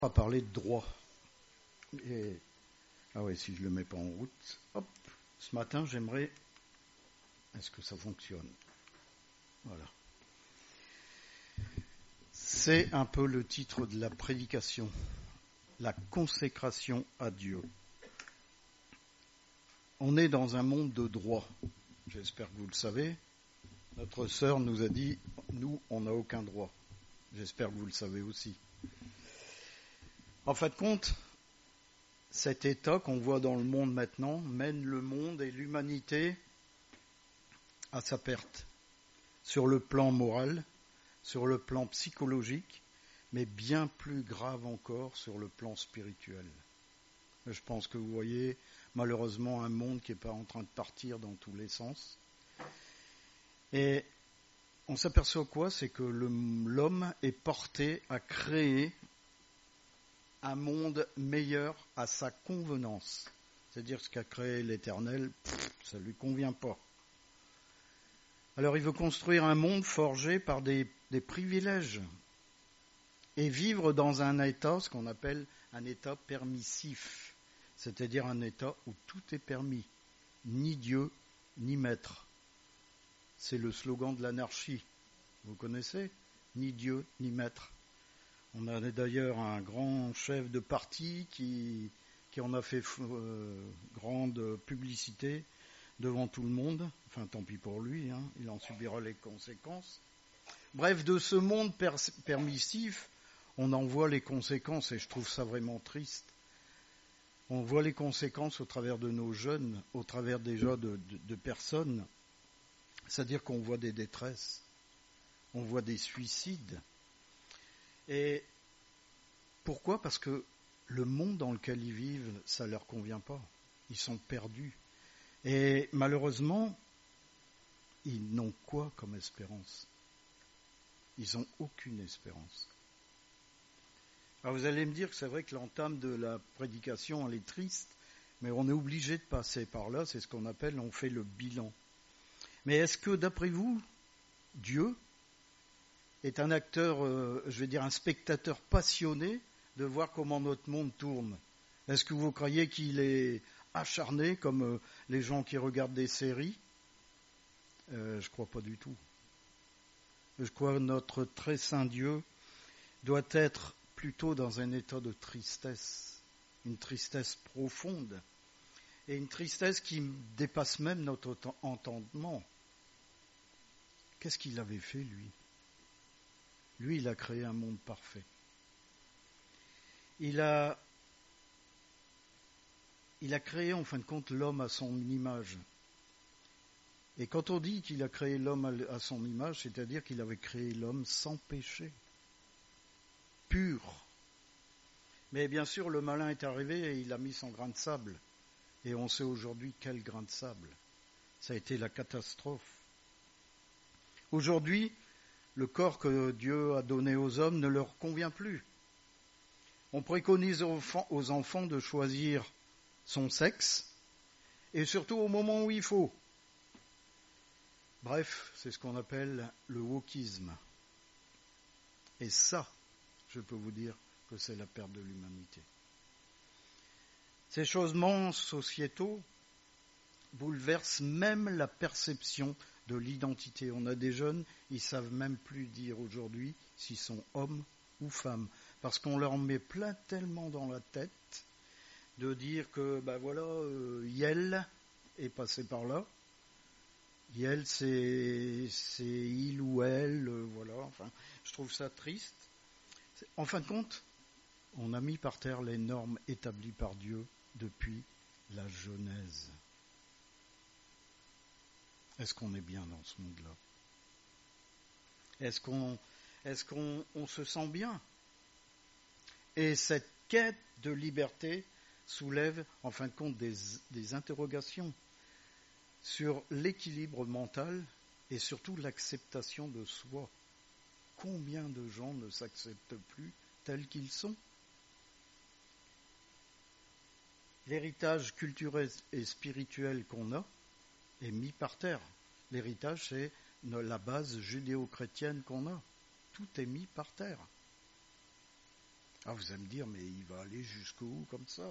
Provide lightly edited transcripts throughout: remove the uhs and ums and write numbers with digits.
On va parler de droit. Et, ah ouais, si je le mets pas en route, hop, ce matin j'aimerais, est-ce que ça fonctionne? Voilà. C'est un peu le titre de la prédication, la consécration à Dieu. On est dans un monde de droit, j'espère que vous le savez. Notre sœur nous a dit, nous, on n'a aucun droit. J'espère que vous le savez aussi. En fin de compte, cet état qu'on voit dans le monde maintenant mène le monde et l'humanité à sa perte, sur le plan moral, sur le plan psychologique, mais bien plus grave encore sur le plan spirituel. Je pense que vous voyez malheureusement un monde qui n'est pas en train de partir dans tous les sens. Et on s'aperçoit quoi? C'est que l'homme est porté à créer un monde meilleur à sa convenance. C'est-à-dire ce qu'a créé l'Éternel, ça ne lui convient pas. Alors il veut construire un monde forgé par des privilèges et vivre dans un état, ce qu'on appelle un état permissif, c'est-à-dire un état où tout est permis, ni Dieu, ni maître. C'est le slogan de l'anarchie, vous connaissez? Ni Dieu, ni maître. On a d'ailleurs un grand chef de parti qui en a fait grande publicité devant tout le monde. Enfin, tant pis pour lui, hein, il en subira les conséquences. Bref, de ce monde permissif, on en voit les conséquences et je trouve ça vraiment triste. On voit les conséquences au travers de nos jeunes, au travers déjà de personnes. C'est-à-dire qu'on voit des détresses, on voit des suicides. Et pourquoi? Parce que le monde dans lequel ils vivent, ça ne leur convient pas. Ils sont perdus. Et malheureusement, ils n'ont quoi comme espérance? Ils n'ont aucune espérance. Alors vous allez me dire que c'est vrai que l'entame de la prédication, elle est triste, mais on est obligé de passer par là, c'est ce qu'on appelle, on fait le bilan. Mais est-ce que, d'après vous, Dieu est un acteur, un spectateur passionné de voir comment notre monde tourne? Est-ce que vous croyez qu'il est acharné comme les gens qui regardent des séries? Je ne crois pas du tout. Je crois que notre très saint Dieu doit être plutôt dans un état de tristesse, une tristesse profonde, et une tristesse qui dépasse même notre entendement. Qu'est-ce qu'il avait fait, lui? Lui, il a créé un monde parfait. Il a créé, en fin de compte, l'homme à son image. Et quand on dit qu'il a créé l'homme à son image, c'est-à-dire qu'il avait créé l'homme sans péché, pur. Mais bien sûr, le malin est arrivé et il a mis son grain de sable. Et on sait aujourd'hui quel grain de sable. Ça a été la catastrophe. Aujourd'hui, le corps que Dieu a donné aux hommes ne leur convient plus. On préconise aux enfants de choisir son sexe, et surtout au moment où il faut. Bref, c'est ce qu'on appelle le wokisme. Et ça, je peux vous dire que c'est la perte de l'humanité. Ces changements sociétaux bouleversent même la perception de l'identité. On a des jeunes, ils ne savent même plus dire aujourd'hui s'ils sont hommes ou femmes, parce qu'on leur met plein tellement dans la tête de dire que, Yel est passé par là. Yel, c'est il ou elle, voilà. Enfin, je trouve ça triste. En fin de compte, on a mis par terre les normes établies par Dieu depuis la Genèse. Est-ce qu'on est bien dans ce monde-là? Est-ce qu'on se sent bien? Et cette quête de liberté soulève, en fin de compte, des interrogations sur l'équilibre mental et surtout l'acceptation de soi. Combien de gens ne s'acceptent plus tels qu'ils sont? L'héritage culturel et spirituel qu'on a est mis par terre. L'héritage, c'est la base judéo-chrétienne qu'on a. Tout est mis par terre. Ah, vous allez me dire, mais il va aller jusqu'où comme ça?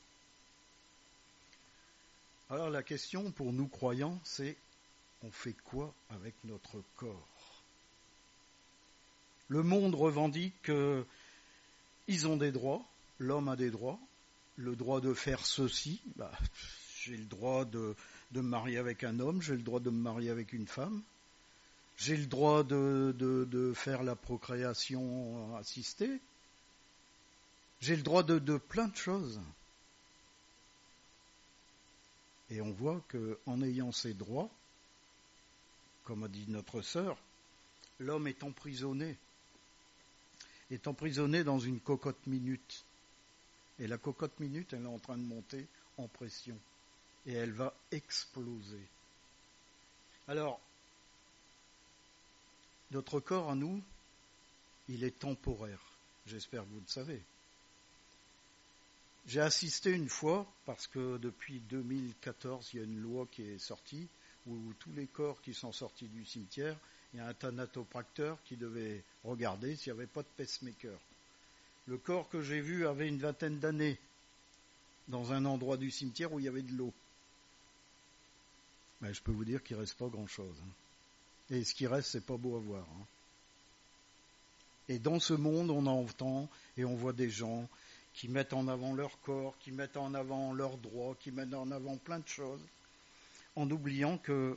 Alors la question pour nous croyants, c'est on fait quoi avec notre corps? Le monde revendique qu'ils ont des droits, l'homme a des droits, le droit de faire ceci, j'ai le droit de me marier avec un homme, j'ai le droit de me marier avec une femme, j'ai le droit de faire la procréation assistée, j'ai le droit de plein de choses. Et on voit qu'en ayant ces droits, comme a dit notre sœur, l'homme est emprisonné dans une cocotte minute. Et la cocotte minute, elle est en train de monter en pression. Et elle va exploser. Alors, notre corps à nous, il est temporaire. J'espère que vous le savez. J'ai assisté une fois, parce que depuis 2014, il y a une loi qui est sortie, où tous les corps qui sont sortis du cimetière, il y a un thanatopracteur qui devait regarder s'il n'y avait pas de pacemaker. Le corps que j'ai vu avait une 20aine d'années, dans un endroit du cimetière où il y avait de l'eau. Mais je peux vous dire qu'il ne reste pas grand-chose. Et ce qui reste, c'est pas beau à voir. Et dans ce monde, on entend et on voit des gens qui mettent en avant leur corps, qui mettent en avant leurs droits, qui mettent en avant plein de choses, en oubliant que,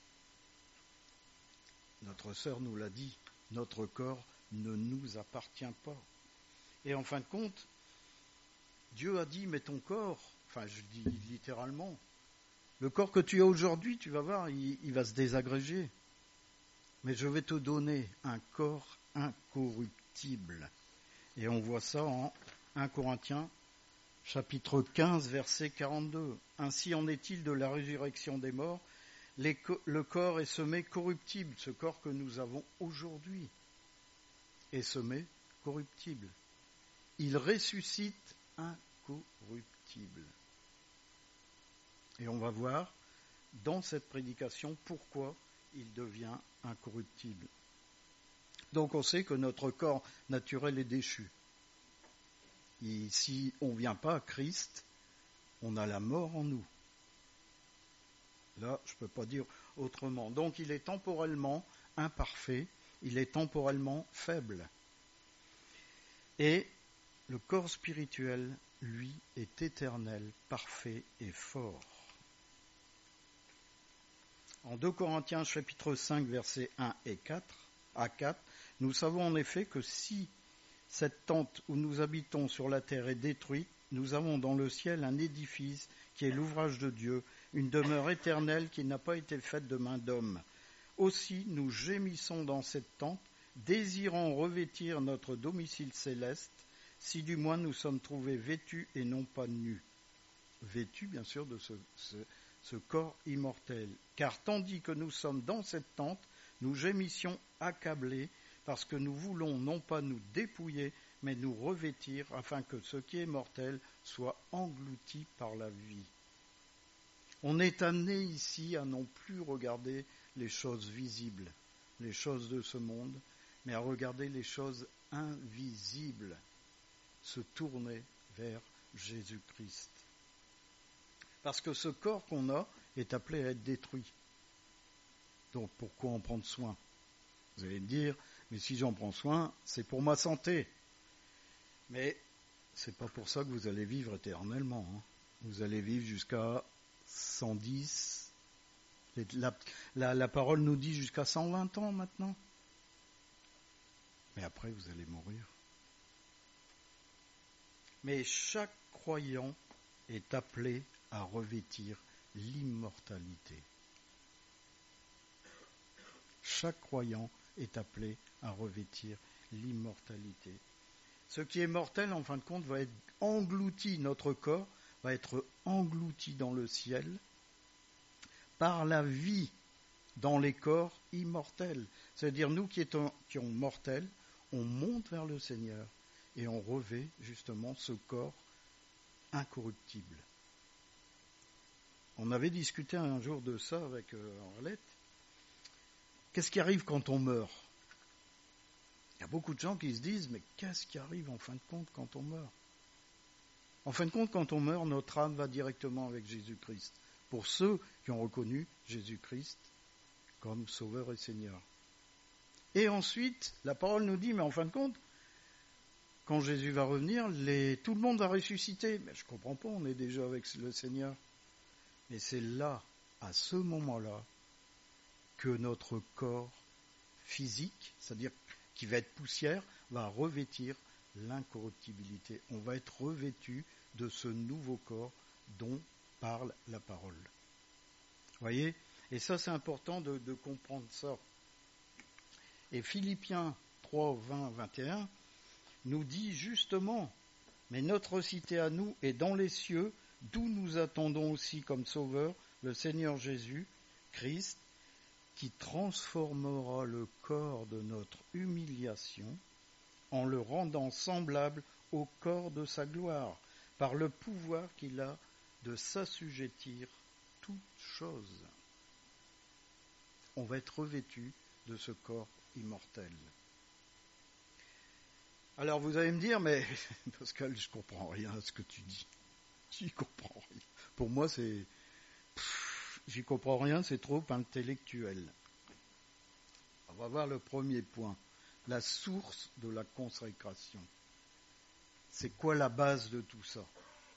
notre sœur nous l'a dit, notre corps ne nous appartient pas. Et en fin de compte, Dieu a dit, mais ton corps, enfin je dis littéralement, le corps que tu as aujourd'hui, tu vas voir, il va se désagréger. Mais je vais te donner un corps incorruptible. Et on voit ça en 1 Corinthiens, chapitre 15, verset 42. Ainsi en est-il de la résurrection des morts. Le corps est semé corruptible, ce corps que nous avons aujourd'hui est semé corruptible. Il ressuscite incorruptible. Et on va voir dans cette prédication pourquoi il devient incorruptible. Donc on sait que notre corps naturel est déchu. Et si on ne vient pas à Christ, on a la mort en nous. Là, je ne peux pas dire autrement. Donc il est temporellement imparfait, il est temporellement faible. Et le corps spirituel, lui, est éternel, parfait et fort. En 2 Corinthiens chapitre 5, versets 1 et 4, à 4, nous savons en effet que si cette tente où nous habitons sur la terre est détruite, nous avons dans le ciel un édifice qui est l'ouvrage de Dieu, une demeure éternelle qui n'a pas été faite de main d'homme. Aussi nous gémissons dans cette tente, désirant revêtir notre domicile céleste, si du moins nous sommes trouvés vêtus et non pas nus. Vêtus, bien sûr, de ce corps immortel. Car tandis que nous sommes dans cette tente, nous gémissions accablés, parce que nous voulons non pas nous dépouiller, mais nous revêtir, afin que ce qui est mortel soit englouti par la vie. On est amené ici à non plus regarder les choses visibles, les choses de ce monde, mais à regarder les choses invisibles, se tourner vers Jésus-Christ. Parce que ce corps qu'on a est appelé à être détruit. Donc pourquoi en prendre soin? Vous allez me dire, mais si j'en prends soin, c'est pour ma santé. Mais c'est pas pour ça que vous allez vivre éternellement. Vous allez vivre jusqu'à 110. La parole nous dit jusqu'à 120 ans maintenant. Mais après, vous allez mourir. Mais chaque croyant est appelé à revêtir l'immortalité. Chaque croyant est appelé à revêtir l'immortalité. Ce qui est mortel, en fin de compte, va être englouti, notre corps va être englouti dans le ciel par la vie dans les corps immortels. C'est-à-dire, nous qui sommes mortels, on monte vers le Seigneur et on revêt justement ce corps incorruptible. On avait discuté un jour de ça avec Arlette. Qu'est-ce qui arrive quand on meurt? Il y a beaucoup de gens qui se disent, mais qu'est-ce qui arrive en fin de compte quand on meurt? En fin de compte, quand on meurt, notre âme va directement avec Jésus-Christ. Pour ceux qui ont reconnu Jésus-Christ comme Sauveur et Seigneur. Et ensuite, la parole nous dit, mais en fin de compte, quand Jésus va revenir, tout le monde va ressusciter. Mais je ne comprends pas, on est déjà avec le Seigneur. Mais c'est là, à ce moment-là, que notre corps physique, c'est-à-dire qui va être poussière, va revêtir l'incorruptibilité. On va être revêtu de ce nouveau corps dont parle la parole. Vous voyez ? Et ça, c'est important de comprendre ça. Et Philippiens 3, 20, 21 nous dit justement, mais notre cité à nous est dans les cieux, d'où nous attendons aussi comme sauveur le Seigneur Jésus, Christ, qui transformera le corps de notre humiliation en le rendant semblable au corps de sa gloire, par le pouvoir qu'il a de s'assujettir toutes choses. On va être revêtu de ce corps immortel. Alors vous allez me dire, mais Pascal, je comprends rien à ce que tu dis. J'y comprends rien. Pour moi, j'y comprends rien, c'est trop intellectuel. On va voir le premier point, la source de la consécration. C'est quoi la base de tout ça?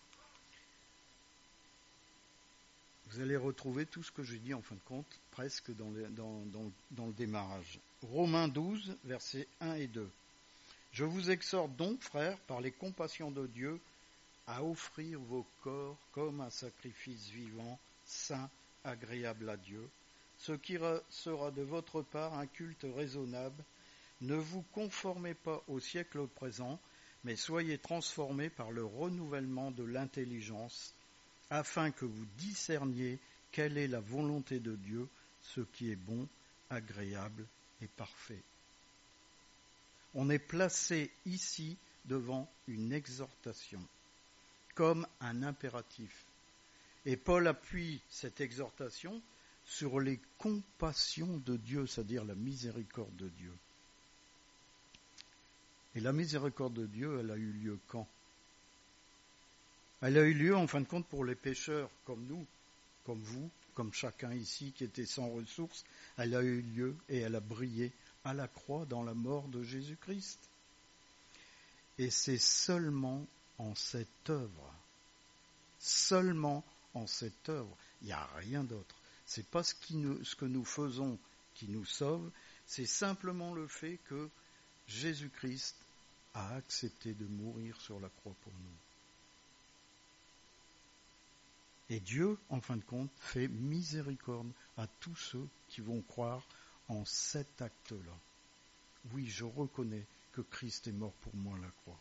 Vous allez retrouver tout ce que j'ai dit en fin de compte, presque dans le démarrage. Romains 12, versets 1 et 2. Je vous exhorte donc, frères, par les compassions de Dieu, à offrir vos corps comme un sacrifice vivant, saint, agréable à Dieu, ce qui sera de votre part un culte raisonnable. Ne vous conformez pas au siècle présent, mais soyez transformés par le renouvellement de l'intelligence, afin que vous discerniez quelle est la volonté de Dieu, ce qui est bon, agréable et parfait. On est placé ici devant une exhortation, comme un impératif. Et Paul appuie cette exhortation sur les compassions de Dieu, c'est-à-dire la miséricorde de Dieu. Et la miséricorde de Dieu, elle a eu lieu quand? Elle a eu lieu, en fin de compte, pour les pécheurs comme nous, comme vous, comme chacun ici qui était sans ressources. Elle a eu lieu et elle a brillé à la croix dans la mort de Jésus-Christ. Et c'est seulement en cette œuvre, il n'y a rien d'autre. C'est pas ce que nous faisons qui nous sauve, c'est simplement le fait que Jésus-Christ a accepté de mourir sur la croix pour nous. Et Dieu, en fin de compte, fait miséricorde à tous ceux qui vont croire en cet acte-là. Oui, je reconnais que Christ est mort pour moi à la croix.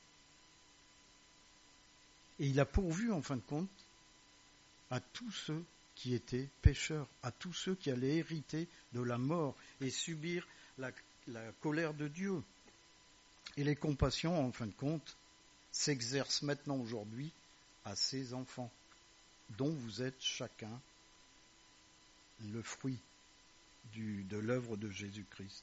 Et il a pourvu, en fin de compte, à tous ceux qui étaient pécheurs, à tous ceux qui allaient hériter de la mort et subir la colère de Dieu. Et les compassions, en fin de compte, s'exercent maintenant aujourd'hui à ses enfants, dont vous êtes chacun le fruit de l'œuvre de Jésus-Christ.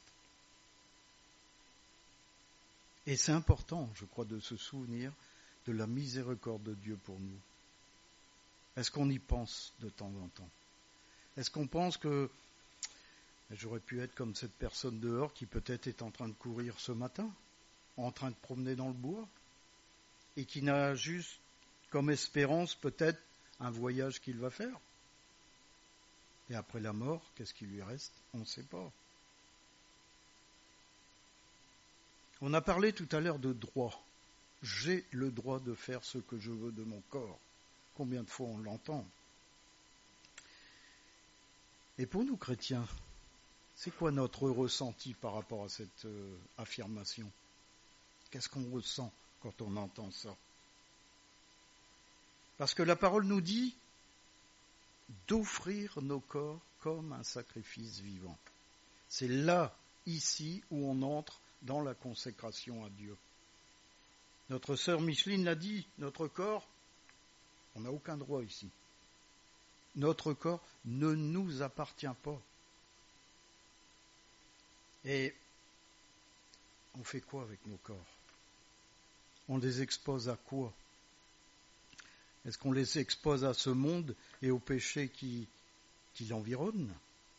Et c'est important, je crois, de se souvenir de la miséricorde de Dieu pour nous. Est-ce qu'on y pense de temps en temps? Est-ce qu'on pense que j'aurais pu être comme cette personne dehors qui peut-être est en train de courir ce matin, en train de promener dans le bois, et qui n'a juste comme espérance peut-être un voyage qu'il va faire? Et après la mort, qu'est-ce qui lui reste? On ne sait pas. On a parlé tout à l'heure de droit. J'ai le droit de faire ce que je veux de mon corps. Combien de fois on l'entend? Et pour nous chrétiens, c'est quoi notre ressenti par rapport à cette affirmation? Qu'est-ce qu'on ressent quand on entend ça? Parce que la parole nous dit d'offrir nos corps comme un sacrifice vivant. C'est là, ici, où on entre dans la consécration à Dieu. Notre sœur Micheline l'a dit, notre corps, on n'a aucun droit ici. Notre corps ne nous appartient pas. Et On fait quoi avec nos corps? On les expose à quoi? Est-ce qu'on les expose à ce monde et aux péchés qui l'environnent?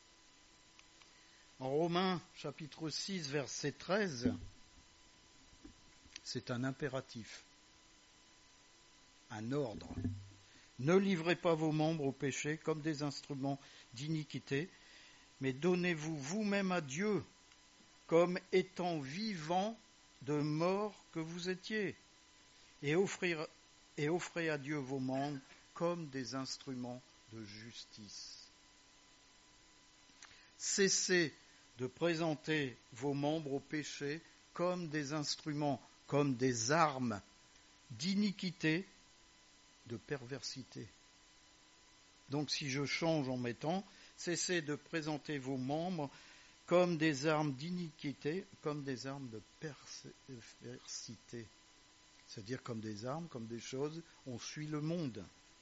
En Romains chapitre 6, verset 13, c'est un impératif, un ordre. Ne livrez pas vos membres au péché comme des instruments d'iniquité, mais donnez-vous vous-même à Dieu comme étant vivants de mort que vous étiez, et offrez à Dieu vos membres comme des instruments de justice. Cessez de présenter vos membres au péché comme des instruments, comme des armes d'iniquité, de perversité. Donc si je change en mettant, cessez de présenter vos membres comme des armes d'iniquité, comme des armes de perversité. C'est-à-dire comme des armes, comme des choses, on suit le monde.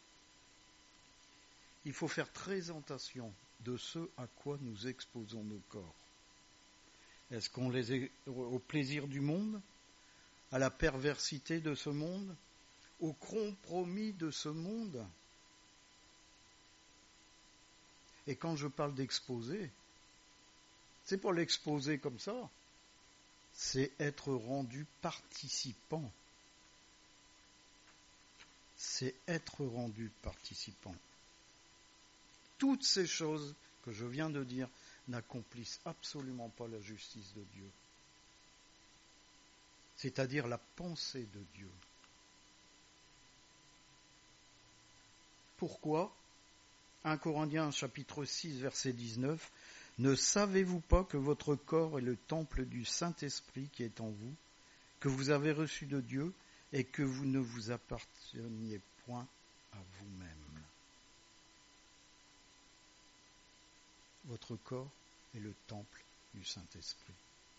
Il faut faire très attention de ce à quoi nous exposons nos corps. Est-ce qu'on les est au plaisir du monde, à la perversité de ce monde, au compromis de ce monde? Et quand je parle d'exposer, c'est pour l'exposer comme ça, c'est être rendu participant. C'est être rendu participant. Toutes ces choses que je viens de dire n'accomplissent absolument pas la justice de Dieu. C'est-à-dire la pensée de Dieu. Pourquoi? 1 Corinthiens chapitre 6 verset 19. Ne savez-vous pas que votre corps est le temple du Saint-Esprit qui est en vous, que vous avez reçu de Dieu et que vous ne vous apparteniez point à vous-même? Votre corps est le temple du Saint-Esprit.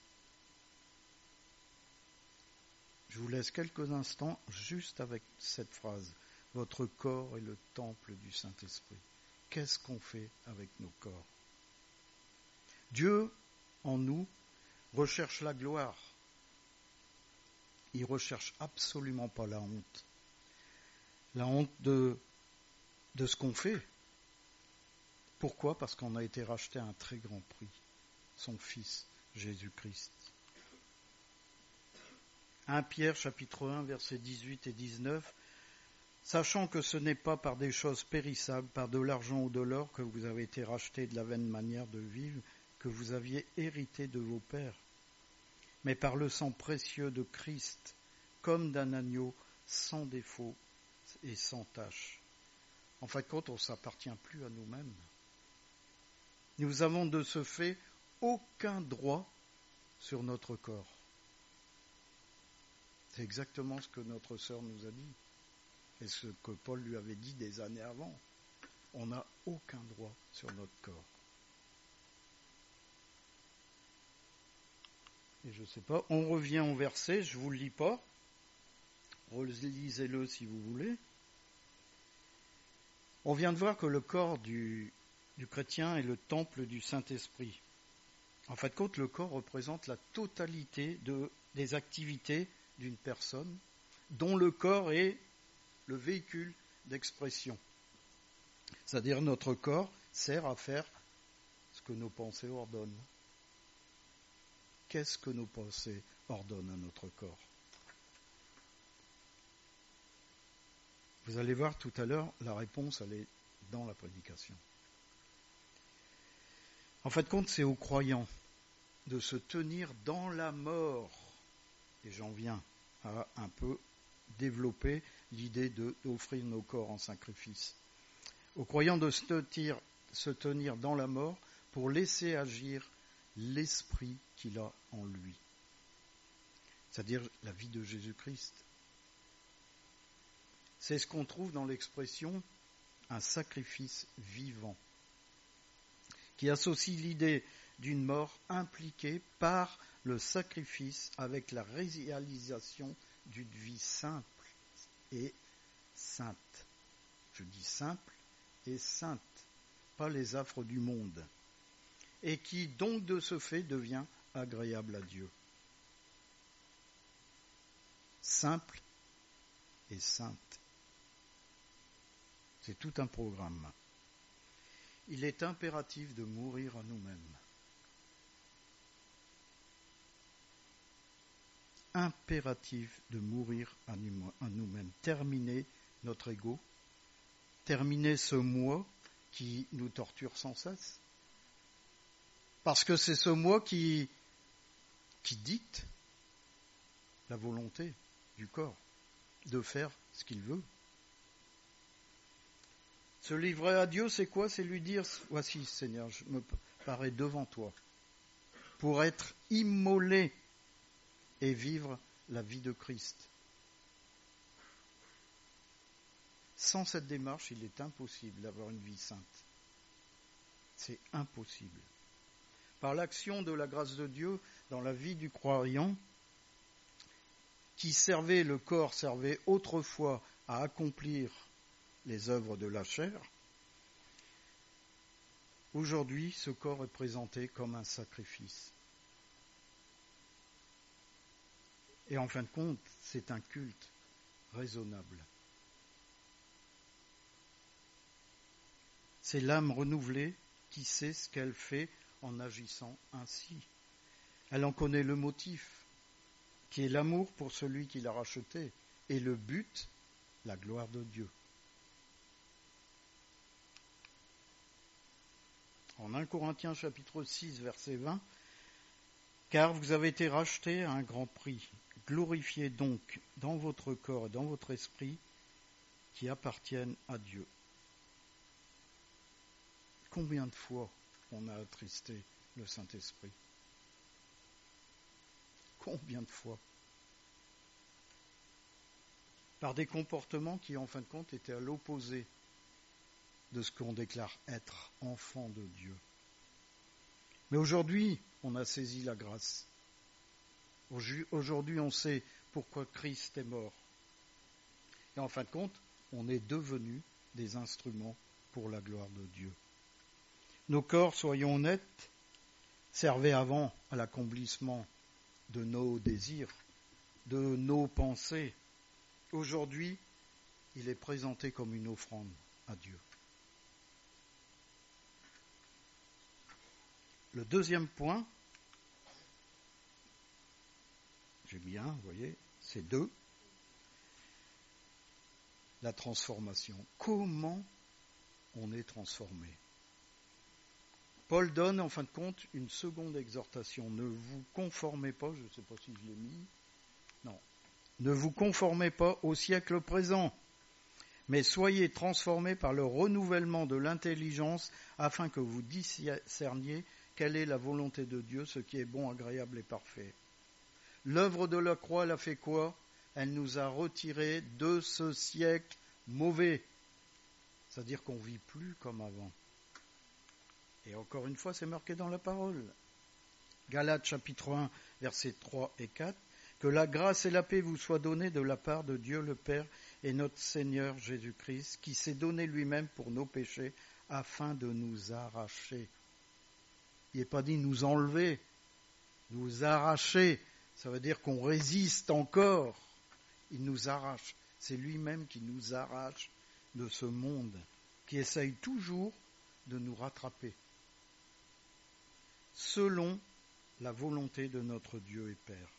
Je vous laisse quelques instants juste avec cette phrase. Votre corps est le temple du Saint-Esprit. Qu'est-ce qu'on fait avec nos corps? Dieu, en nous, recherche la gloire. Il ne recherche absolument pas la honte. La honte de ce qu'on fait. Pourquoi? Parce qu'on a été racheté à un très grand prix. Son Fils, Jésus-Christ. 1 Pierre chapitre 1, versets 18 et 19. Sachant que ce n'est pas par des choses périssables, par de l'argent ou de l'or, que vous avez été rachetés de la vaine manière de vivre que vous aviez hérité de vos pères, mais par le sang précieux de Christ, comme d'un agneau sans défaut et sans tache. En fin de compte, on ne s'appartient plus à nous-mêmes. Nous avons de ce fait aucun droit sur notre corps. C'est exactement ce que notre sœur nous a dit. Et ce que Paul lui avait dit des années avant. On n'a aucun droit sur notre corps. Et je ne sais pas, on revient au verset, je ne vous le lis pas. Relisez-le si vous voulez. On vient de voir que le corps du chrétien est le temple du Saint-Esprit. En fin de compte, le corps représente la totalité des activités d'une personne, dont le corps est le véhicule d'expression. C'est-à-dire notre corps sert à faire ce que nos pensées ordonnent. Qu'est-ce que nos pensées ordonnent à notre corps? Vous allez voir tout à l'heure, la réponse, elle est dans la prédication. En fin de compte, c'est aux croyants de se tenir dans la mort. Et j'en viens à un peu développer l'idée d'offrir nos corps en sacrifice. Aux croyants de se tenir dans la mort pour laisser agir l'esprit qu'il a en lui. C'est-à-dire la vie de Jésus-Christ. C'est ce qu'on trouve dans l'expression un sacrifice vivant, qui associe l'idée d'une mort impliquée par le sacrifice avec la réalisation d'une vie simple et sainte. Je dis simple et sainte, pas les affres du monde, et qui donc de ce fait devient agréable à Dieu. simple et sainte. C'est tout un programme. Il est impératif de mourir à nous-mêmes. Impératif de mourir à nous-mêmes. Terminer notre ego, terminer ce moi qui nous torture sans cesse. Parce que c'est ce moi qui dicte la volonté du corps de faire ce qu'il veut. Se livrer à Dieu, c'est quoi? C'est lui dire, voici Seigneur, je me parais devant toi pour être immolé et vivre la vie de Christ. Sans cette démarche, il est impossible d'avoir une vie sainte. C'est impossible. Par l'action de la grâce de Dieu dans la vie du croyant, le corps servait autrefois à accomplir les œuvres de la chair, aujourd'hui ce corps est présenté comme un sacrifice. Et en fin de compte, c'est un culte raisonnable. C'est l'âme renouvelée qui sait ce qu'elle fait en agissant ainsi. Elle en connaît le motif, qui est l'amour pour celui qui l'a racheté, et le but, la gloire de Dieu. En 1 Corinthiens chapitre 6, verset 20, « Car vous avez été rachetés à un grand prix. Glorifiez donc dans votre corps et dans votre esprit qui appartiennent à Dieu. » Combien de fois on a attristé le Saint-Esprit? Combien de fois? Par des comportements qui, en fin de compte, étaient à l'opposé de ce qu'on déclare être enfant de Dieu. Mais aujourd'hui, on a saisi la grâce. Aujourd'hui, on sait pourquoi Christ est mort. Et en fin de compte, on est devenus des instruments pour la gloire de Dieu. Nos corps, soyons honnêtes, servaient avant à l'accomplissement de nos désirs, de nos pensées. Aujourd'hui, il est présenté comme une offrande à Dieu. Le deuxième point, j'ai bien, vous voyez, c'est 2. La transformation. Comment on est transformé? Paul donne, en fin de compte, une seconde exhortation. Ne vous conformez pas, je ne sais pas si je l'ai mis, non. Ne vous conformez pas au siècle présent, mais soyez transformés par le renouvellement de l'intelligence afin que vous discerniez quelle est la volonté de Dieu, ce qui est bon, agréable et parfait. L'œuvre de la croix, elle a fait quoi? Elle nous a retirés de ce siècle mauvais. C'est-à-dire qu'on ne vit plus comme avant. Et encore une fois, c'est marqué dans la parole. Galates chapitre 1, versets 3 et 4. Que la grâce et la paix vous soient données de la part de Dieu le Père et notre Seigneur Jésus-Christ, qui s'est donné lui-même pour nos péchés afin de nous arracher. Il n'est pas dit nous enlever, nous arracher. Ça veut dire qu'on résiste encore. Il nous arrache. C'est lui-même qui nous arrache de ce monde, qui essaye toujours de nous rattraper, selon la volonté de notre Dieu et Père.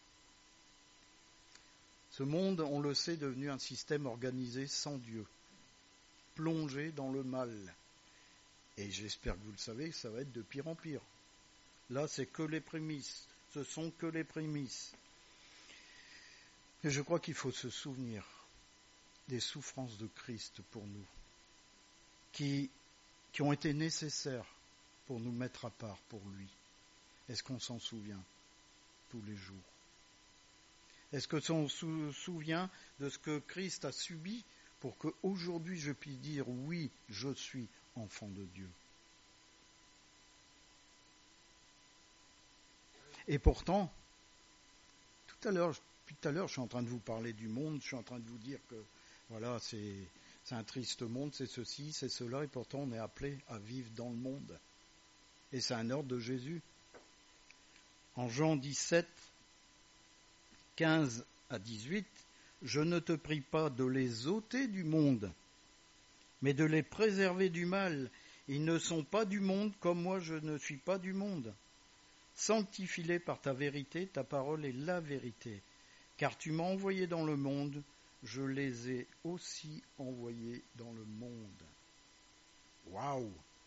Ce monde, on le sait, est devenu un système organisé sans Dieu, plongé dans le mal. Et j'espère que vous le savez, ça va être de pire en pire. Là, c'est que les prémices. Ce sont que les prémices. Et je crois qu'il faut se souvenir des souffrances de Christ pour nous, qui ont été nécessaires pour nous mettre à part pour lui. Est-ce qu'on s'en souvient tous les jours? Est-ce qu'on se souvient de ce que Christ a subi pour qu'aujourd'hui je puisse dire oui, je suis enfant de Dieu? Et pourtant, tout à l'heure, je suis en train de vous parler du monde, je suis en train de vous dire que voilà, c'est un triste monde, c'est ceci, c'est cela, et pourtant on est appelé à vivre dans le monde. Et c'est un ordre de Jésus. En Jean 17, 15 à 18, « Je ne te prie pas de les ôter du monde, mais de les préserver du mal. Ils ne sont pas du monde, comme moi je ne suis pas du monde. Sanctifie-les par ta vérité, ta parole est la vérité. Car tu m'as envoyé dans le monde, je les ai aussi envoyés dans le monde. » Waouh!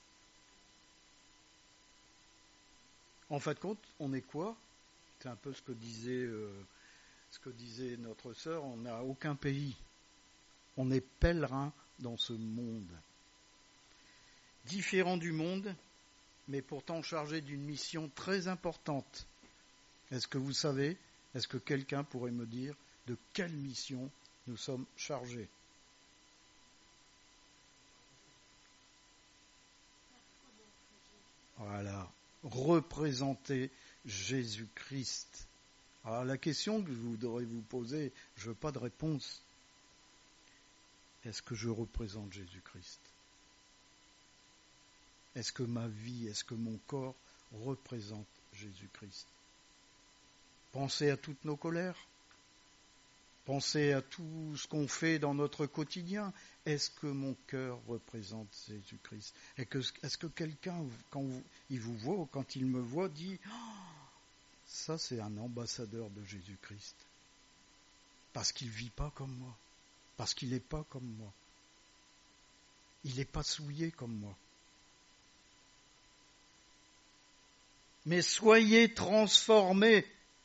En fin de compte, on est quoi? C'est un peu ce que disait notre sœur, on n'a aucun pays. On est pèlerin dans ce monde. Différent du monde, mais pourtant chargé d'une mission très importante. Est-ce que vous savez, est-ce que quelqu'un pourrait me dire de quelle mission nous sommes chargés? Voilà, représenter Jésus-Christ. Alors la question que vous devrez vous poser, je ne veux pas de réponse. Est-ce que je représente Jésus-Christ? Est-ce que ma vie, est-ce que mon corps représente Jésus-Christ? Pensez à toutes nos colères. Pensez à tout ce qu'on fait dans notre quotidien. Est-ce que mon cœur représente Jésus-Christ? Est-ce que quelqu'un, quand il vous voit, ou quand il me voit, dit « Ça, c'est un ambassadeur de Jésus-Christ. » Parce qu'il ne vit pas comme moi. Parce qu'il n'est pas comme moi. Il n'est pas souillé comme moi. Mais soyez transformés.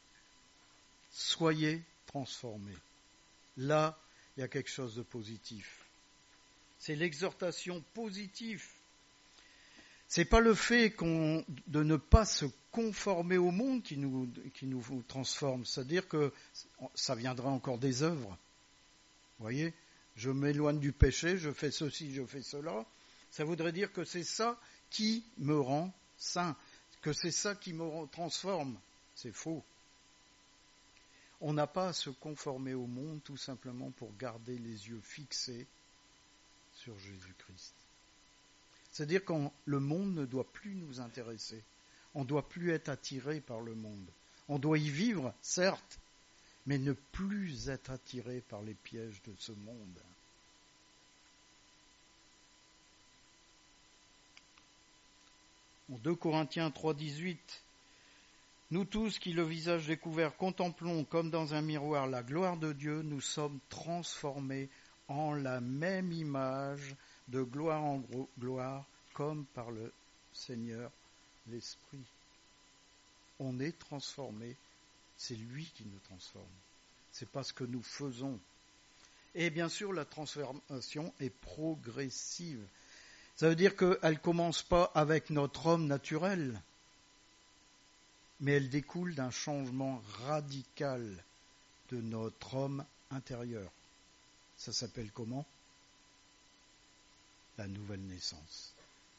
Soyez transformés. Là, il y a quelque chose de positif. C'est l'exhortation positive. C'est pas le fait de ne pas se conformer au monde qui nous transforme. C'est-à-dire que ça viendra encore des œuvres. Vous voyez, je m'éloigne du péché, je fais ceci, je fais cela. Ça voudrait dire que c'est ça qui me rend saint, que c'est ça qui me transforme. C'est faux. On n'a pas à se conformer au monde tout simplement pour garder les yeux fixés sur Jésus-Christ. C'est-à-dire que le monde ne doit plus nous intéresser. On ne doit plus être attiré par le monde. On doit y vivre, certes, mais ne plus être attiré par les pièges de ce monde. En 2 Corinthiens 3,18, « Nous tous qui, le visage découvert, contemplons comme dans un miroir la gloire de Dieu, nous sommes transformés en la même image, de gloire en gloire, comme par le Seigneur l'Esprit. » On est transformés, c'est lui qui nous transforme. C'est pas ce que nous faisons. Et bien sûr, la transformation est progressive. Ça veut dire qu'elle ne commence pas avec notre homme naturel, mais elle découle d'un changement radical de notre homme intérieur. Ça s'appelle comment? La nouvelle naissance.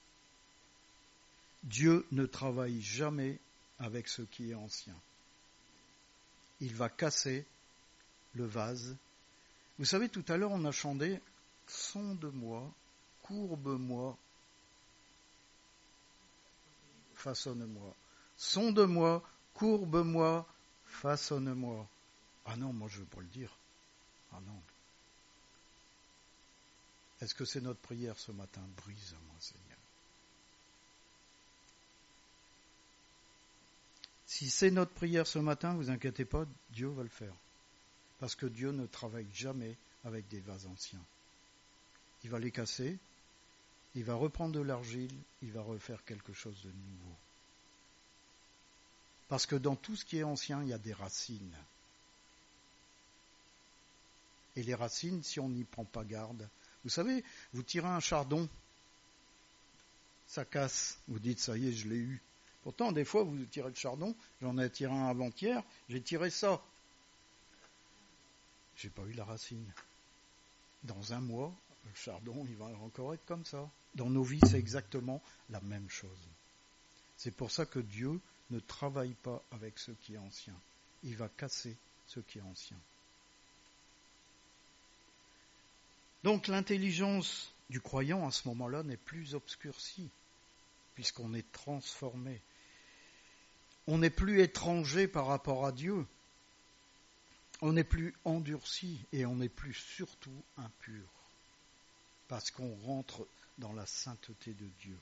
Dieu ne travaille jamais avec ce qui est ancien. Il va casser le vase. Vous savez, tout à l'heure, on a chanté « Sonde-moi, courbe-moi, façonne-moi. » Sonde-moi, courbe-moi, façonne-moi. Ah non, moi je ne veux pas le dire. Ah non. Est-ce que c'est notre prière ce matin? Brise-moi, Seigneur. Si c'est notre prière ce matin, vous inquiétez pas, Dieu va le faire. Parce que Dieu ne travaille jamais avec des vases anciens. Il va les casser, il va reprendre de l'argile, il va refaire quelque chose de nouveau. Parce que dans tout ce qui est ancien, il y a des racines. Et les racines, si on n'y prend pas garde, vous savez, vous tirez un chardon, ça casse, vous dites ça y est, je l'ai eu. Pourtant, des fois, vous tirez le chardon, j'en ai tiré un avant-hier, j'ai tiré ça. J'ai pas eu la racine. Dans un mois, le chardon, il va encore être comme ça. Dans nos vies, c'est exactement la même chose. C'est pour ça que Dieu ne travaille pas avec ce qui est ancien. Il va casser ce qui est ancien. Donc l'intelligence du croyant à ce moment-là n'est plus obscurcie, puisqu'on est transformé. On n'est plus étranger par rapport à Dieu. On n'est plus endurci et on n'est plus surtout impur, parce qu'on rentre dans la sainteté de Dieu.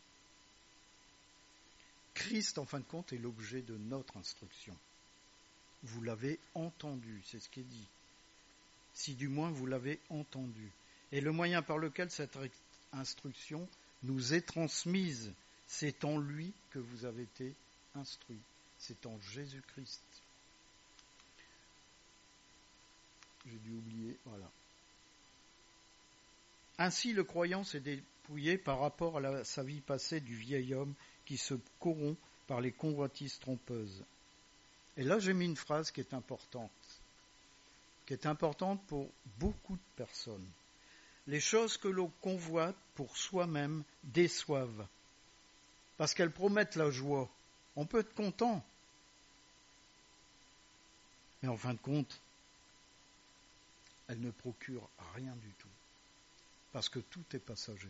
Christ, en fin de compte, est l'objet de notre instruction. Vous l'avez entendu, c'est ce qui est dit. Si du moins vous l'avez entendu. Et le moyen par lequel cette instruction nous est transmise, c'est en lui que vous avez été instruits. C'est en Jésus-Christ. J'ai dû oublier, voilà. Ainsi, le croyant s'est dépouillé par rapport à sa vie passée du vieil homme qui se corrompt par les convoitises trompeuses. Et là, j'ai mis une phrase qui est importante pour beaucoup de personnes. Les choses que l'on convoite pour soi-même déçoivent, parce qu'elles promettent la joie. On peut être content, mais en fin de compte, elles ne procurent rien du tout, parce que tout est passager.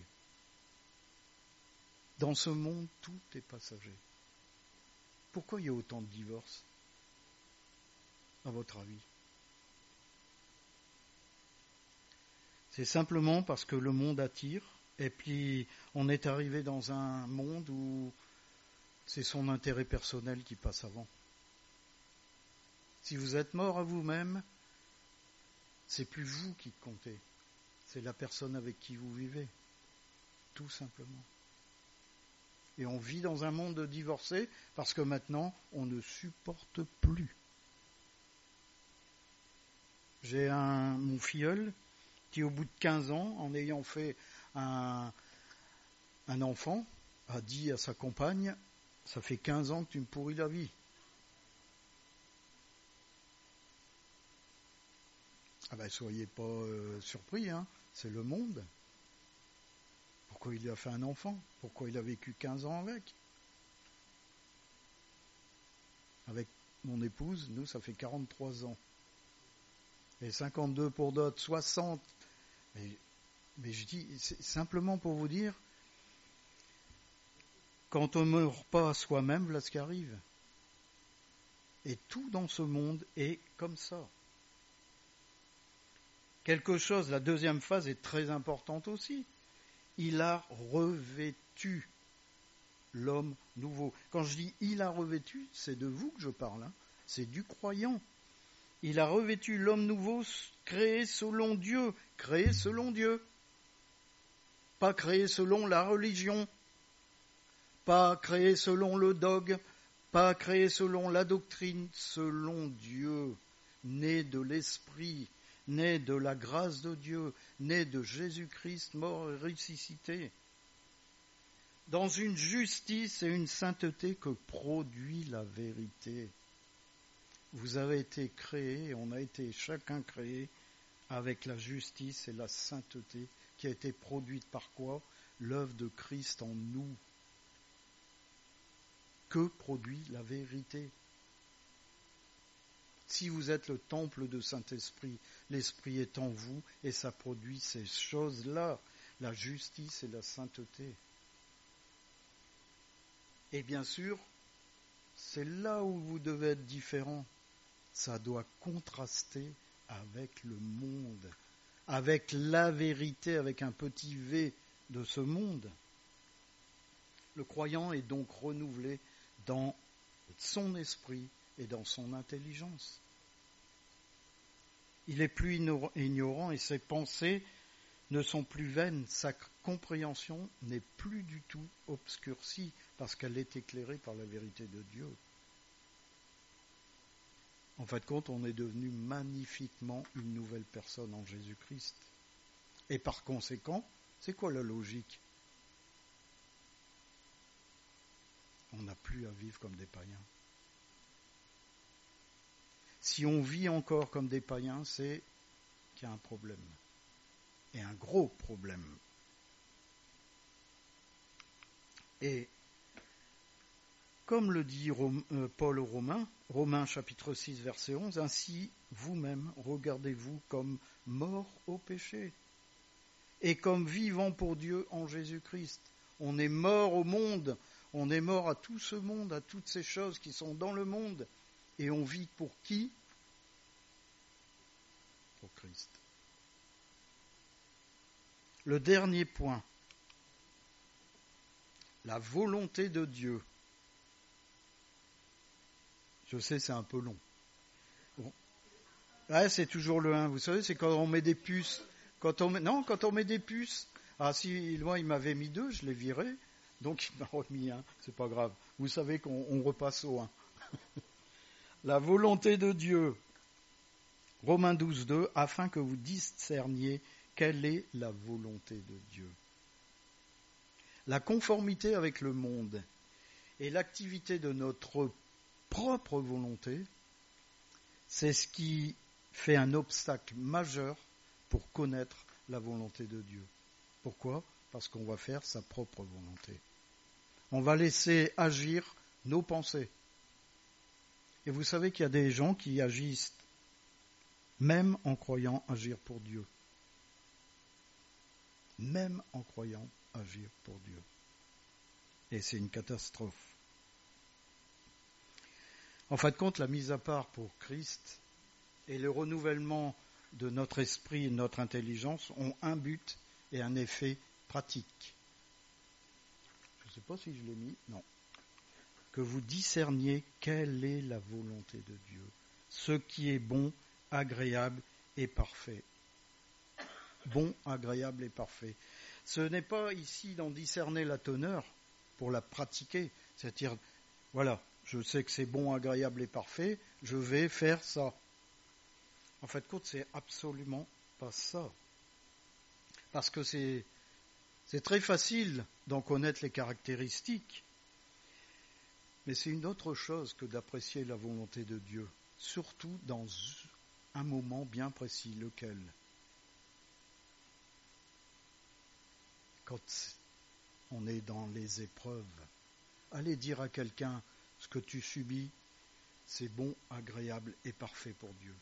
Dans ce monde, tout est passager. Pourquoi il y a autant de divorces, à votre avis ? C'est simplement parce que le monde attire, et puis on est arrivé dans un monde où c'est son intérêt personnel qui passe avant. Si vous êtes mort à vous-même, c'est plus vous qui comptez, c'est la personne avec qui vous vivez, tout simplement. Et on vit dans un monde de divorcés parce que maintenant, on ne supporte plus. J'ai mon filleul qui, au bout de 15 ans, en ayant fait un enfant, a dit à sa compagne, « Ça fait 15 ans que tu me pourris la vie. » Ah ben, soyez pas surpris, hein, c'est le monde. Pourquoi il a fait un enfant ? Pourquoi il a vécu 15 ans avec ? Avec mon épouse, nous, ça fait 43 ans. Et 52 pour d'autres, 60. Mais je dis, c'est simplement pour vous dire, quand on ne meurt pas à soi-même, voilà ce qui arrive. Et tout dans ce monde est comme ça. Quelque chose, la deuxième phase est très importante aussi. Il a revêtu l'homme nouveau. Quand je dis « il a revêtu », c'est de vous que je parle, hein. C'est du croyant. Il a revêtu l'homme nouveau créé selon Dieu. Créé selon Dieu. Pas créé selon la religion. Pas créé selon le dogme. Pas créé selon la doctrine. Selon Dieu. Né de l'Esprit. Né de la grâce de Dieu. Né de Jésus-Christ mort et ressuscité. Dans une justice et une sainteté que produit la vérité. Vous avez été créés, on a été chacun créé avec la justice et la sainteté qui a été produite par quoi ? L'œuvre de Christ en nous. Que produit la vérité ? Si vous êtes le temple de Saint-Esprit, l'Esprit est en vous et ça produit ces choses-là, la justice et la sainteté. Et bien sûr, c'est là où vous devez être différent. Ça doit contraster avec le monde, avec la vérité, avec un petit V de ce monde. Le croyant est donc renouvelé dans son esprit et dans son intelligence. Il est plus ignorant et ses pensées ne sont plus vaines, sa compréhension n'est plus du tout obscurcie parce qu'elle est éclairée par la vérité de Dieu. En fin de compte, on est devenu magnifiquement une nouvelle personne en Jésus-Christ. Et par conséquent, c'est quoi la logique ? On n'a plus à vivre comme des païens. Si on vit encore comme des païens, c'est qu'il y a un problème. Et un gros problème. Et comme le dit Paul aux Romains chapitre 6 verset 11, ainsi vous-même regardez-vous comme morts au péché et comme vivants pour Dieu en Jésus-Christ. On est mort au monde, on est mort à tout ce monde, à toutes ces choses qui sont dans le monde. Et on vit pour qui ? pour Christ. Le dernier point, la volonté de Dieu. Je sais, c'est un peu long. Bon. Ouais, c'est toujours le 1. Vous savez, c'est quand on met des puces. Quand on met des puces. Ah, si, moi, il m'avait mis 2, je l'ai viré. Donc, il m'a remis 1. C'est pas grave. Vous savez qu'on repasse au 1. La volonté de Dieu. Romains 12, 2, afin que vous discerniez quelle est la volonté de Dieu. La conformité avec le monde et l'activité de notre propre volonté, c'est ce qui fait un obstacle majeur pour connaître la volonté de Dieu. Pourquoi ? Parce qu'on va faire sa propre volonté. On va laisser agir nos pensées. Et vous savez qu'il y a des gens qui agissent même en croyant agir pour Dieu. Même en croyant agir pour Dieu. Et c'est une catastrophe. En fin de compte, la mise à part pour Christ et le renouvellement de notre esprit et de notre intelligence ont un but et un effet pratique. Je ne sais pas si je l'ai mis, non. Que vous discerniez quelle est la volonté de Dieu, ce qui est bon, agréable et parfait. Bon, agréable et parfait. Ce n'est pas ici d'en discerner la teneur pour la pratiquer, c'est-à-dire, voilà, je sais que c'est bon, agréable et parfait, je vais faire ça. En fait, c'est absolument pas ça. Parce que c'est très facile d'en connaître les caractéristiques, mais c'est une autre chose que d'apprécier la volonté de Dieu, surtout dans un moment bien précis, lequel ? Quand on est dans les épreuves. Allez dire à quelqu'un ce que tu subis, c'est bon, agréable et parfait pour Dieu.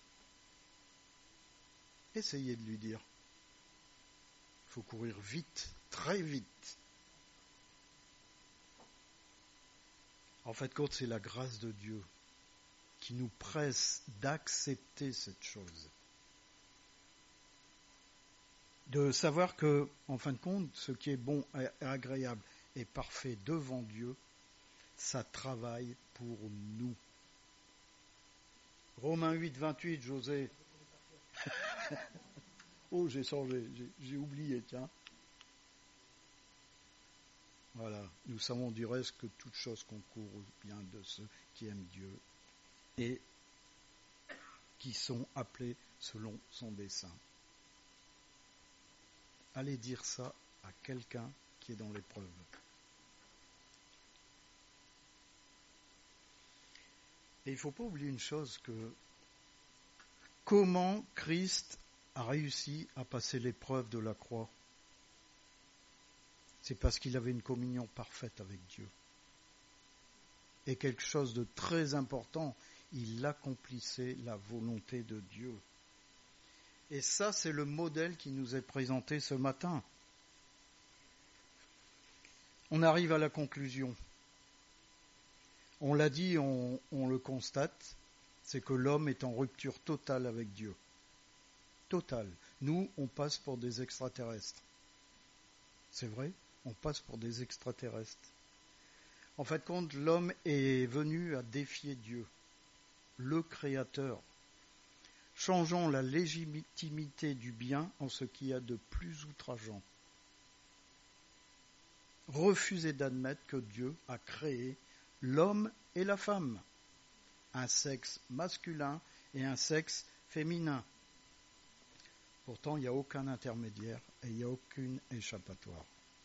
Essayez de lui dire. Il faut courir vite, très vite. En fait, c'est la grâce de Dieu qui nous presse d'accepter cette chose. De savoir que, en fin de compte, ce qui est bon, agréable et parfait devant Dieu, ça travaille pour nous. Romains 8, 28, José. Oh, j'ai changé, j'ai oublié, tiens. Voilà, nous savons du reste que toute chose concourt au bien de ceux qui aiment Dieu et qui sont appelés selon son dessein. Allez dire ça à quelqu'un qui est dans l'épreuve. Et il ne faut pas oublier une chose, que comment Christ a réussi à passer l'épreuve de la croix. C'est parce qu'il avait une communion parfaite avec Dieu. Et quelque chose de très important, il accomplissait la volonté de Dieu. Et ça, c'est le modèle qui nous est présenté ce matin. On arrive à la conclusion. On l'a dit, on le constate, c'est que l'homme est en rupture totale avec Dieu. Totale. Nous, on passe pour des extraterrestres. C'est vrai, on passe pour des extraterrestres. En fait, l'homme est venu à défier Dieu, le Créateur. Changeons la légitimité du bien en ce qu'il y a de plus outrageant. Refusez d'admettre que Dieu a créé l'homme et la femme, un sexe masculin et un sexe féminin. Pourtant, il n'y a aucun intermédiaire et il n'y a aucune échappatoire.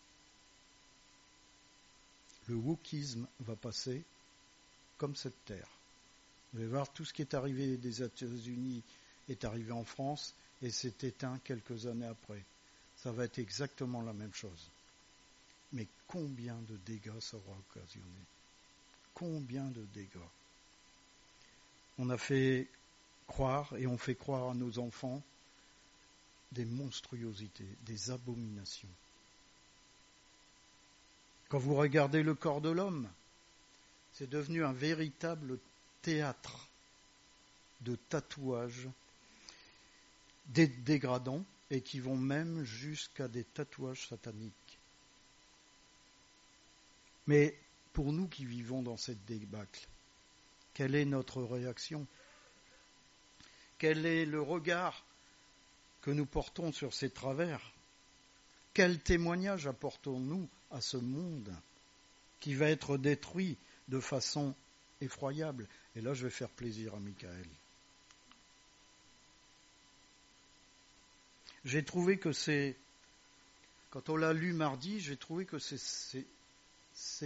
Le wokisme va passer comme cette terre. Vous allez voir, tout ce qui est arrivé des États-Unis est arrivé en France et s'est éteint quelques années après. Ça va être exactement la même chose. Mais combien de dégâts ça aura occasionné ? Combien de dégâts ? On a fait croire et on fait croire à nos enfants des monstruosités, des abominations. Quand vous regardez le corps de l'homme, c'est devenu un véritable théâtre de tatouages dégradants et qui vont même jusqu'à des tatouages sataniques. Mais pour nous qui vivons dans cette débâcle, quelle est notre réaction ? Quel est le regard que nous portons sur ces travers ? Quel témoignage apportons-nous à ce monde qui va être détruit de façon effroyable ? Et là, je vais faire plaisir à Michael. J'ai trouvé que quand on l'a lu mardi, j'ai trouvé que c'est ce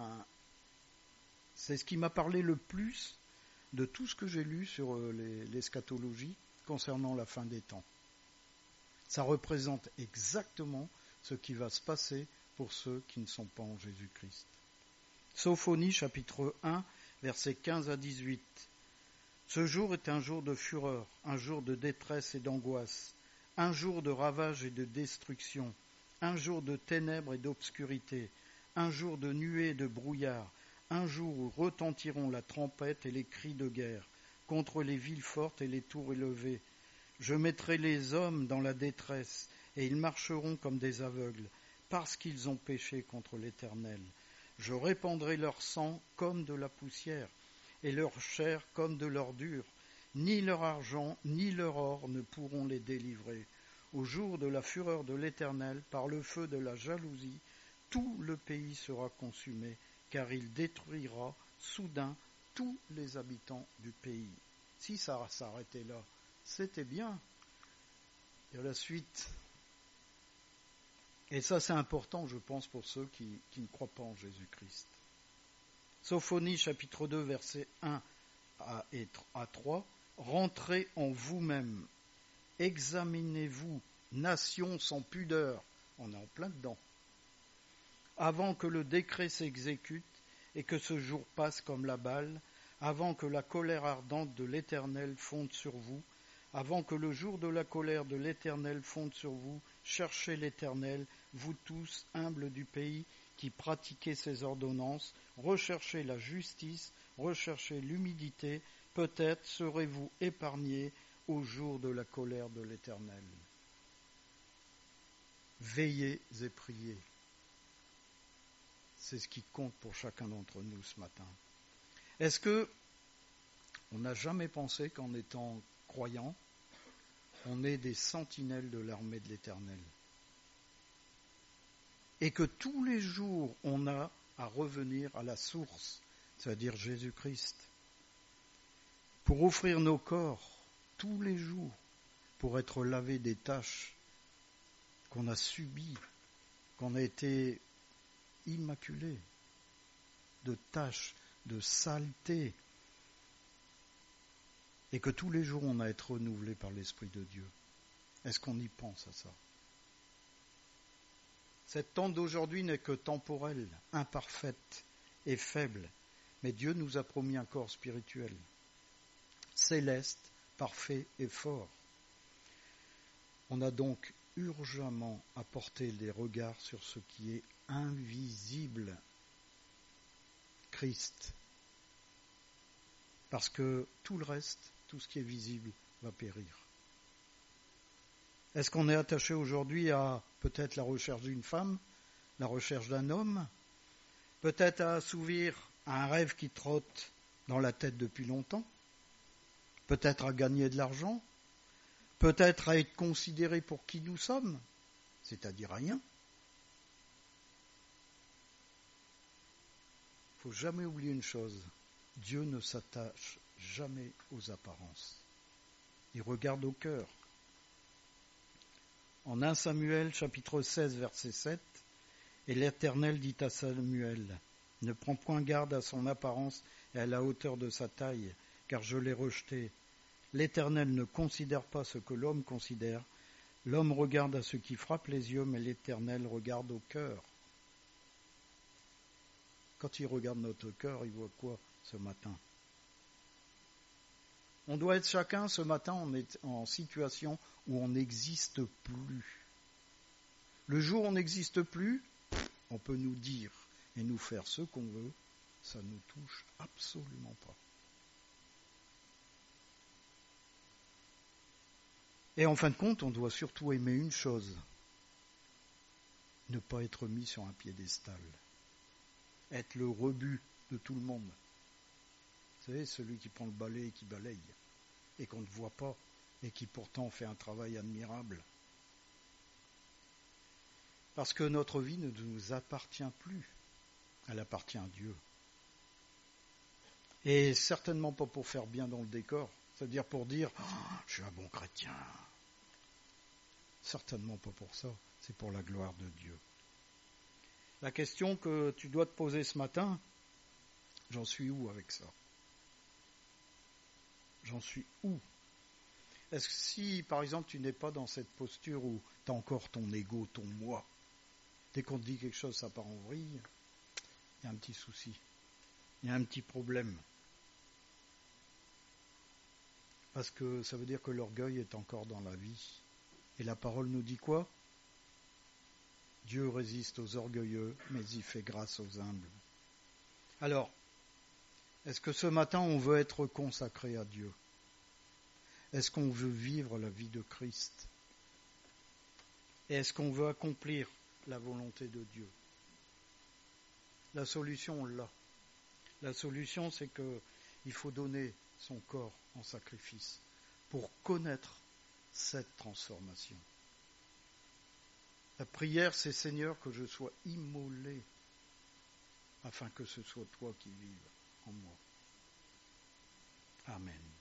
qui m'a parlé le plus de tout ce que j'ai lu sur l'eschatologie concernant la fin des temps. Ça représente exactement ce qui va se passer pour ceux qui ne sont pas en Jésus-Christ. Sophonie, chapitre 1, versets 15 à 18. Ce jour est un jour de fureur, un jour de détresse et d'angoisse, un jour de ravage et de destruction, un jour de ténèbres et d'obscurité, un jour de nuées et de brouillard, un jour où retentiront la trompette et les cris de guerre, contre les villes fortes et les tours élevées. Je mettrai les hommes dans la détresse, et ils marcheront comme des aveugles, parce qu'ils ont péché contre l'Éternel. Je répandrai leur sang comme de la poussière, et leur chair comme de l'ordure. Ni leur argent, ni leur or ne pourront les délivrer. Au jour de la fureur de l'Éternel, par le feu de la jalousie, tout le pays sera consumé, car il détruira soudain tous les habitants du pays. Si ça s'arrêtait là, c'était bien. Il y a la suite. Et ça, c'est important, je pense, pour ceux qui ne croient pas en Jésus-Christ. Sophonie, chapitre 2, versets 1 à 3. Rentrez en vous-même. Examinez-vous, nation sans pudeur. On est en plein dedans. Avant que le décret s'exécute et que ce jour passe comme la balle, avant que la colère ardente de l'Éternel fonde sur vous, avant que le jour de la colère de l'Éternel fonde sur vous, cherchez l'Éternel, vous tous, humbles du pays, qui pratiquez ses ordonnances, recherchez la justice, recherchez l'humilité, peut-être serez-vous épargnés au jour de la colère de l'Éternel. Veillez et priez. C'est ce qui compte pour chacun d'entre nous ce matin. Est-ce que on n'a jamais pensé qu'en étant croyant, on est des sentinelles de l'armée de l'Éternel. Et que tous les jours, on a à revenir à la source, c'est-à-dire Jésus-Christ, pour offrir nos corps tous les jours, pour être lavés des tâches qu'on a subies, qu'on a été immaculés, de tâches, de saleté, et que tous les jours on a à être renouvelé par l'Esprit de Dieu. Est-ce qu'on y pense à ça ? Cette tente d'aujourd'hui n'est que temporelle, imparfaite et faible, mais Dieu nous a promis un corps spirituel, céleste, parfait et fort. On a donc urgemment à porter les regards sur ce qui est invisible, Christ, parce que tout le reste, tout ce qui est visible, va périr. Est-ce qu'on est attaché aujourd'hui à peut-être la recherche d'une femme, la recherche d'un homme, peut-être à assouvir un rêve qui trotte dans la tête depuis longtemps, peut-être à gagner de l'argent, peut-être à être considéré pour qui nous sommes, c'est-à-dire rien. Il ne faut jamais oublier une chose, Dieu ne s'attache jamais aux apparences. Il regarde au cœur. En 1 Samuel, chapitre 16, verset 7, « Et l'Éternel dit à Samuel, ne prends point garde à son apparence et à la hauteur de sa taille, car je l'ai rejeté. L'Éternel ne considère pas ce que l'homme considère. L'homme regarde à ce qui frappe les yeux, mais l'Éternel regarde au cœur. » Quand il regarde notre cœur, il voit quoi ce matin ? On doit être chacun, ce matin, on est en situation où on n'existe plus. Le jour où on n'existe plus, on peut nous dire et nous faire ce qu'on veut, ça ne nous touche absolument pas. Et en fin de compte, on doit surtout aimer une chose, ne pas être mis sur un piédestal, être le rebut de tout le monde. Vous savez, celui qui prend le balai et qui balaye, et qu'on ne voit pas, et qui pourtant fait un travail admirable. Parce que notre vie ne nous appartient plus, elle appartient à Dieu. Et certainement pas pour faire bien dans le décor, c'est-à-dire pour dire « je suis un bon chrétien ». Certainement pas pour ça, c'est pour la gloire de Dieu. La question que tu dois te poser ce matin, j'en suis où avec ça ? J'en suis où ? Est-ce que si, par exemple, tu n'es pas dans cette posture où tu as encore ton ego, ton moi, dès qu'on te dit quelque chose, ça part en vrille, il y a un petit souci, il y a un petit problème. Parce que ça veut dire que l'orgueil est encore dans la vie. Et la parole nous dit quoi ? Dieu résiste aux orgueilleux, mais il fait grâce aux humbles. Alors, est-ce que ce matin on veut être consacré à Dieu ? Est-ce qu'on veut vivre la vie de Christ ? Et est-ce qu'on veut accomplir la volonté de Dieu ? La solution, on l'a. La solution, c'est qu'il faut donner son corps en sacrifice pour connaître cette transformation. La prière, c'est Seigneur, que je sois immolé afin que ce soit toi qui vives en moi. Amen.